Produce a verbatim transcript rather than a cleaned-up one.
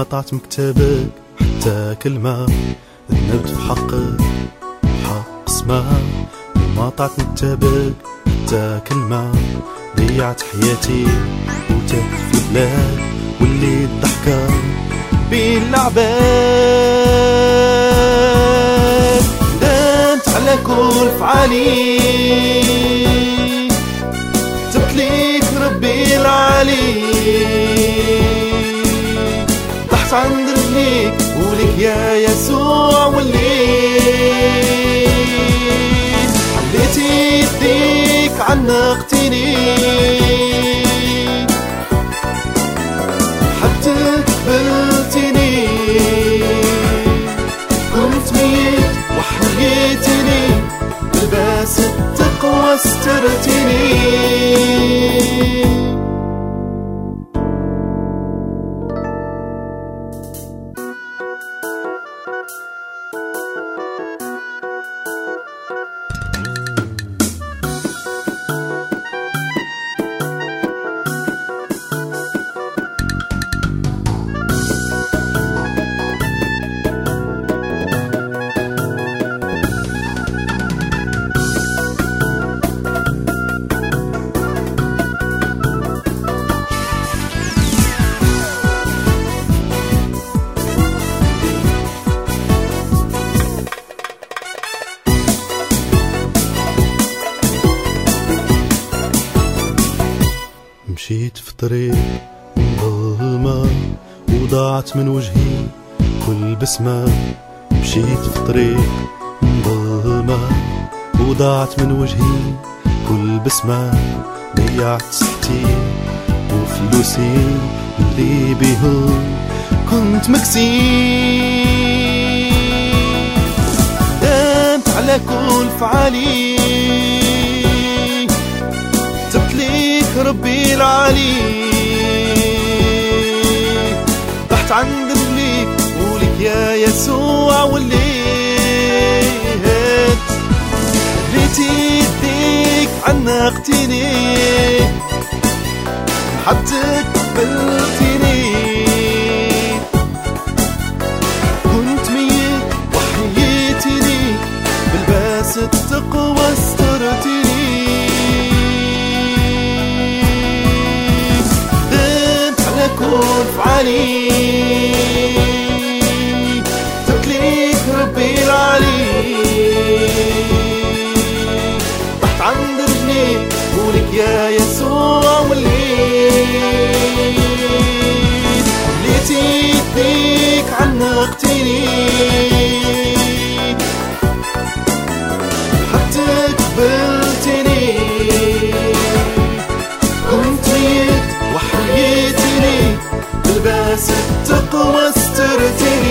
قطعت مكتبك حتى كلمة ذنبت في حقك حق اسمها. وما قطعت مكتبك حتى كلمة ضيعت حياتي وتهت في بلاد واللي الضحكة بين العباد. ندمت على كل فعالي تبت ليك ربي العالي. تحت عند رجليك ولك يا يسوع وليت حليتي يديك عنقتني حتى قبلتني. كنت ميت وحييتني بلباس التقوى استرتني. مشيت في طريق مظلمة وضاعت من وجهي كل بسمة. مشيت في طريق مظلمة وضاعت من وجهي كل بسمة. ضيعت صحتي وفلوسي اللي بيهم كنت مكسين. ندمت على كل فعالي تبت ليك ربي العالي. تحت عند رجليك ولك يا يسوع وليت حليتي يديك عنقتني حتى قبلتني. كنت ميت وحييتني بلباس التقوى استرتني. كل فعالي تبت ليك ربي العالي. تحت عند رجليك ولك يا يسوع وليت حليتي يديك عنقتني حتى قبلتني. كنت ميت وحييتني بلباس التقوى استرتني.